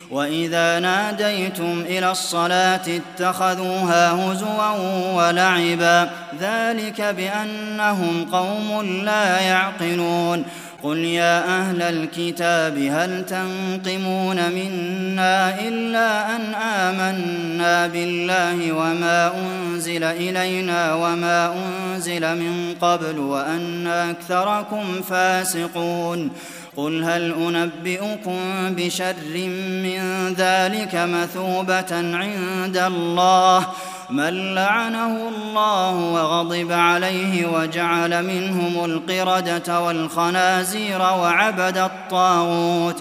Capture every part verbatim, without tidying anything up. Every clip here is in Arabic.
وإذا ناديتم إلى الصلاة اتخذوها هزوا ولعبا ذلك بأنهم قوم لا يعقلون قل يا أهل الكتاب هل تنقمون منا إلا أن آمنا بالله وما أنزل إلينا وما أنزل من قبل وأن أكثركم فاسقون قل هل أنبئكم بشر من ذلك مثوبة عند الله من لعنه الله وغضب عليه وجعل منهم القردة والخنازير وعبد الطاغوت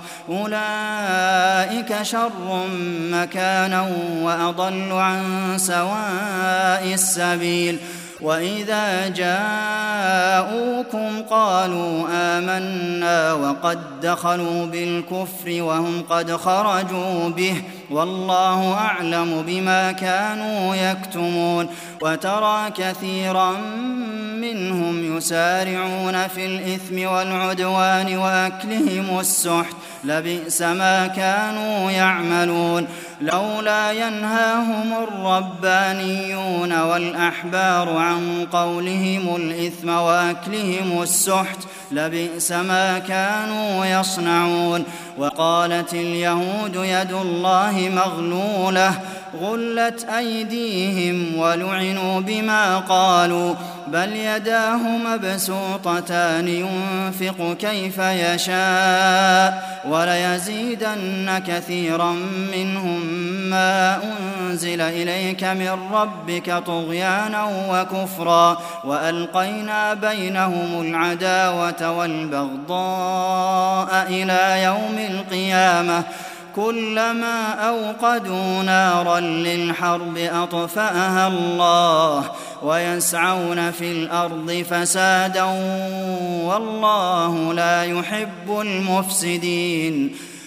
أولئك شر مكانا وأضل عن سواء السبيل وإذا جاءوكم قالوا آمنا وقد دخلوا بالكفر وهم قد خرجوا به والله أعلم بما كانوا يكتمون وترى كثيرا منهم يسارعون في الإثم والعدوان وأكلهم السحت لبئس ما كانوا يعملون لولا ينهاهم الربانيون والأحبار عن قولهم الإثم وأكلهم السحت لبئس ما كانوا يصنعون وقالت اليهود يد الله مغلولة غلت أيديهم ولعنوا بما قالوا بل يداه مبسوطتان ينفق كيف يشاء وليزيدن كثيرا منهم ما أنزل إليك من ربك طغيانا وكفرا وألقينا بينهم العداوة والبغضاء إلى يوم القيامة كلما أوقدوا نارا للحرب أطفأها الله ويسعون في الأرض فسادا والله لا يحب المفسدين